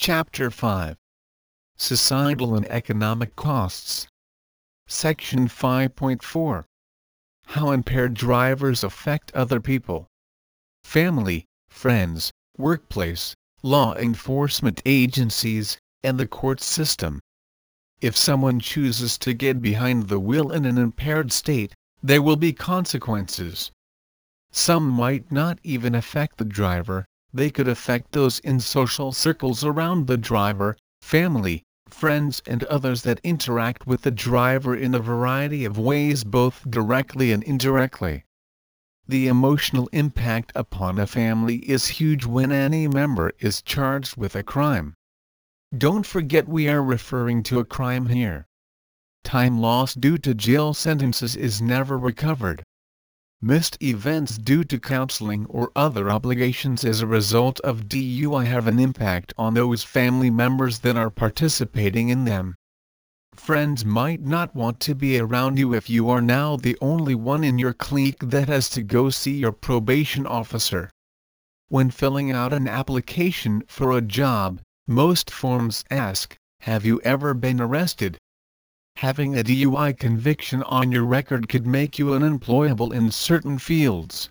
Chapter 5. Societal and Economic Costs. Section 5.4. How impaired drivers affect other people. Family, friends, workplace, law enforcement agencies, and the court system. If someone chooses to get behind the wheel in an impaired state, there will be consequences. Some might not even affect the driver, they could affect those in social circles around the driver, family, friends and others that interact with the driver in a variety of ways, both directly and indirectly. The emotional impact upon a family is huge when any member is charged with a crime. Don't forget we are referring to a crime here. Time lost due to jail sentences is never recovered. Missed events due to counseling or other obligations as a result of DUI have an impact on those family members that are participating in them. Friends might not want to be around you if you are now the only one in your clique that has to go see your probation officer. When filling out an application for a job, most forms ask, "Have you ever been arrested?" Having a DUI conviction on your record could make you unemployable in certain fields.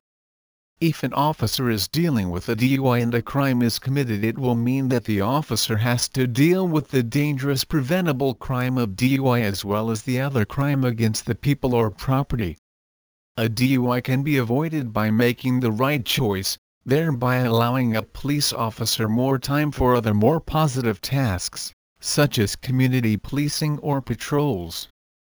If an officer is dealing with a DUI and a crime is committed, it will mean that the officer has to deal with the dangerous preventable crime of DUI as well as the other crime against the people or property. A DUI can be avoided by making the right choice, thereby allowing a police officer more time for other more positive tasks, such as community policing or patrols.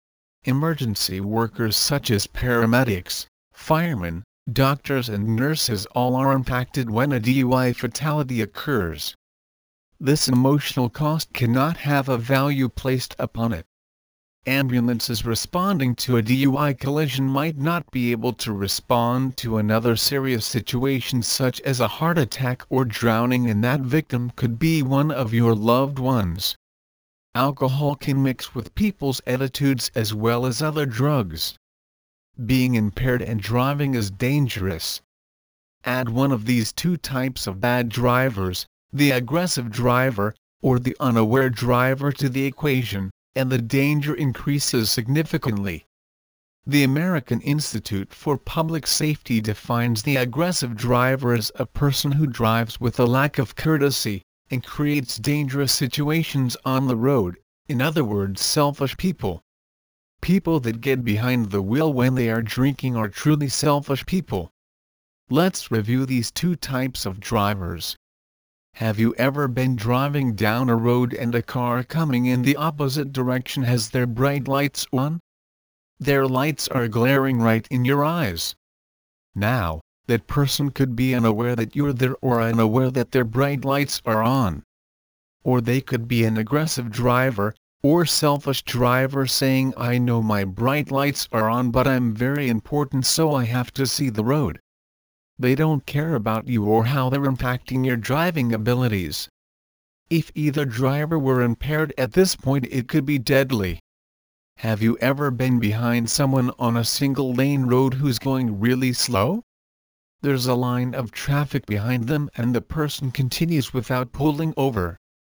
Emergency workers such as paramedics, firemen, doctors and nurses all are impacted when a DUI fatality occurs. This emotional cost cannot have a value placed upon it. Ambulances responding to a DUI collision might not be able to respond to another serious situation such as a heart attack or drowning, and that victim could be one of your loved ones. Alcohol can mix with people's attitudes as well as other drugs. Being impaired and driving is dangerous. Add one of these two types of bad drivers, the aggressive driver, or the unaware driver, to the equation, and the danger increases significantly. The American Institute for Public Safety defines the aggressive driver as a person who drives with a lack of courtesy, and creates dangerous situations on the road, in other words, selfish people. People that get behind the wheel when they are drinking are truly selfish people. Let's review these two types of drivers. Have you ever been driving down a road and a car coming in the opposite direction has their bright lights on? Their lights are glaring right in your eyes. Now, that person could be unaware that you're there or unaware that their bright lights are on. Or they could be an aggressive driver, or selfish driver saying, "I know my bright lights are on but I'm very important so I have to see the road." They don't care about you or how they're impacting your driving abilities. If either driver were impaired at this point, it could be deadly. Have you ever been behind someone on a single-lane road who's going really slow? There's a line of traffic behind them and the person continues without pulling over.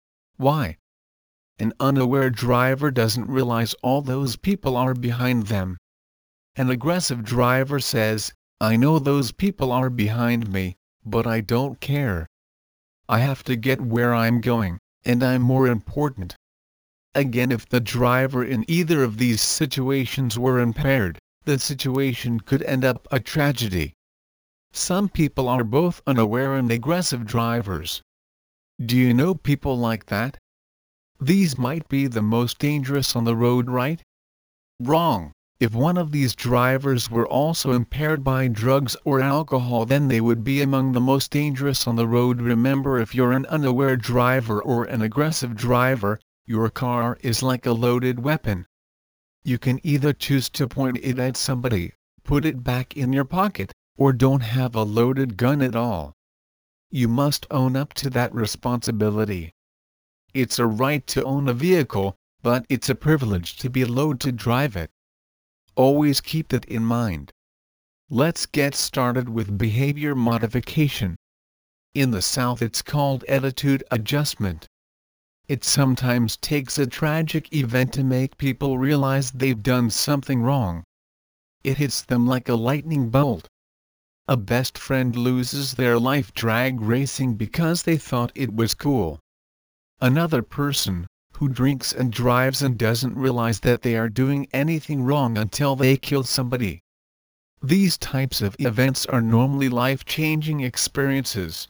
Why? An unaware driver doesn't realize all those people are behind them. An aggressive driver says, "I know those people are behind me, but I don't care. I have to get where I'm going, and I'm more important." Again, if the driver in either of these situations were impaired, the situation could end up a tragedy. Some people are both unaware and aggressive drivers. Do you know people like that? These might be the most dangerous on the road, right? Wrong. If one of these drivers were also impaired by drugs or alcohol, then they would be among the most dangerous on the road. Remember, if you're an unaware driver or an aggressive driver, your car is like a loaded weapon. You can either choose to point it at somebody, put it back in your pocket, or don't have a loaded gun at all. You must own up to that responsibility. It's a right to own a vehicle, but it's a privilege to be allowed to drive it. Always keep that in mind. Let's get started with behavior modification. In the South it's called attitude adjustment. It sometimes takes a tragic event to make people realize they've done something wrong. It hits them like a lightning bolt. A best friend loses their life drag racing because they thought it was cool. Another person, who drinks and drives and doesn't realize that they are doing anything wrong until they kill somebody. These types of events are normally life-changing experiences.